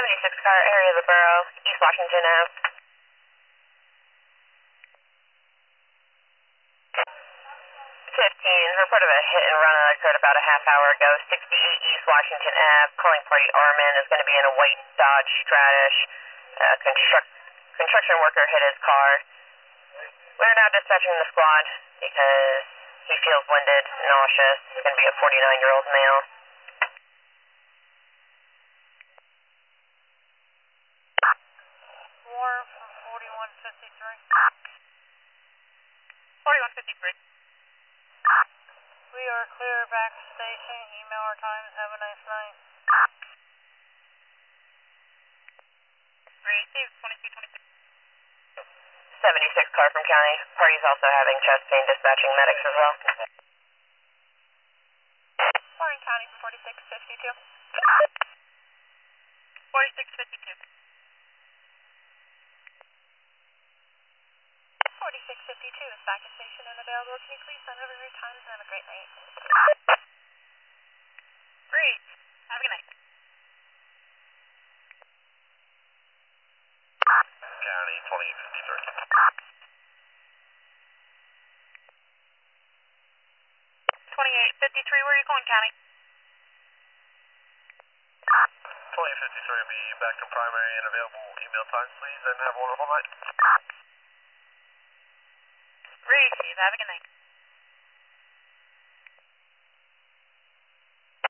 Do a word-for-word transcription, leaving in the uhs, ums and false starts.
seventy-six car, area of the borough, East Washington Ave. fifteen, report of a hit and run that occurred about a half hour ago, sixty-eight East Washington Ave, calling party Armin is going to be in a white Dodge Stratus. Uh, construct, construction worker hit his car. We're now dispatching the squad because he feels winded, nauseous. It's going to be a forty-nine-year-old male. Warren from forty-one fifty-three. forty-one fifty-three. We are clear back to station. Email our times. Have a nice night. Received twenty-two twenty-six. seventy-six car from county. Party's also having chest pain, dispatching medics as well. Warren County from forty-six fifty-two. forty-six fifty-two. forty-six fifty-two is back at station and available. Can you please send over your times and have a great night? Great. Have a good night. County twenty-eight fifty-three. twenty-eight fifty-three, where are you calling, county? twenty-eight fifty-three will be back to primary and available. Email times, please, and have a wonderful night. Great, Steve. Have a good night.